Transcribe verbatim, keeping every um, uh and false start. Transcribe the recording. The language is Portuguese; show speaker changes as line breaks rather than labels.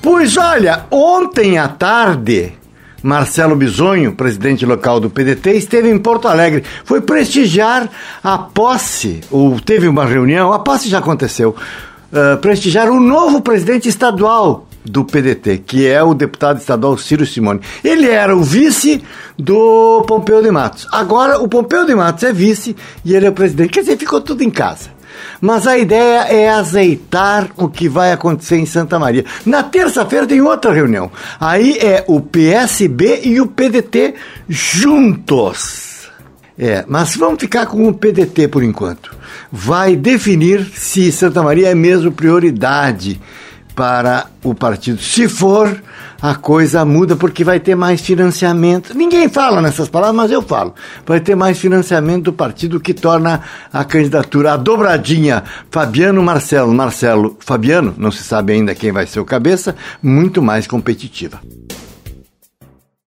Pois olha, ontem à tarde, Marcelo Bisonho, presidente local do P D T, esteve em Porto Alegre. Foi prestigiar a posse, ou teve uma reunião, a posse já aconteceu, uh, prestigiar o novo presidente estadual do P D T, que é o deputado estadual Ciro Simone. Ele era o vice do Pompeu de Matos. Agora o Pompeu de Matos é vice e ele é o presidente. Quer dizer, ficou tudo em casa. Mas a ideia é azeitar o que vai acontecer em Santa Maria. Na terça-feira tem outra reunião. Aí é o P S B e o P D T juntos. É, mas vamos ficar com o P D T por enquanto. Vai definir se Santa Maria é mesmo prioridade para o partido. Se for, a coisa muda porque vai ter mais financiamento. Ninguém fala nessas palavras, mas eu falo. Vai ter mais financiamento do partido, que torna a candidatura, a dobradinha Fabiano Marcelo, Marcelo Fabiano, não se sabe ainda quem vai ser o cabeça, muito mais competitiva.